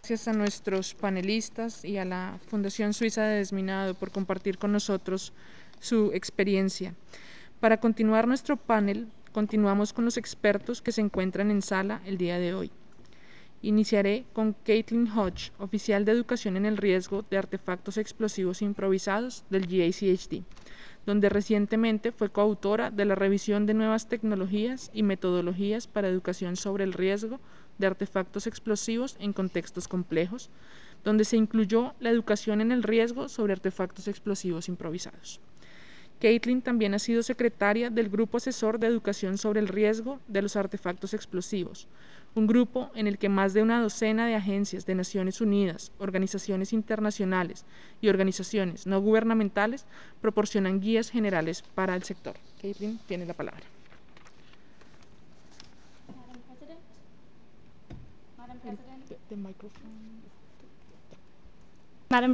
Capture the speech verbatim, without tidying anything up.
gracias a nuestros panelistas y a la Fundación Suiza de Desminado por compartir con nosotros su experiencia. Para continuar nuestro panel, continuamos con los expertos que se encuentran en sala el día de hoy. Iniciaré con Caitlin Hodge, oficial de Educación en el Riesgo de Artefactos Explosivos Improvisados del G A C H D, donde recientemente fue coautora de la revisión de nuevas tecnologías y metodologías para educación sobre el riesgo de artefactos explosivos en contextos complejos, donde se incluyó la educación en el riesgo sobre artefactos explosivos improvisados. Caitlin también ha sido secretaria del Grupo Asesor de Educación sobre el Riesgo de los Artefactos Explosivos, un grupo en el que más de una docena de agencias de Naciones Unidas, organizaciones internacionales y organizaciones no gubernamentales proporcionan guías generales para el sector. Caitlin, tiene la palabra. Madam President, Madam President, the, the microphone.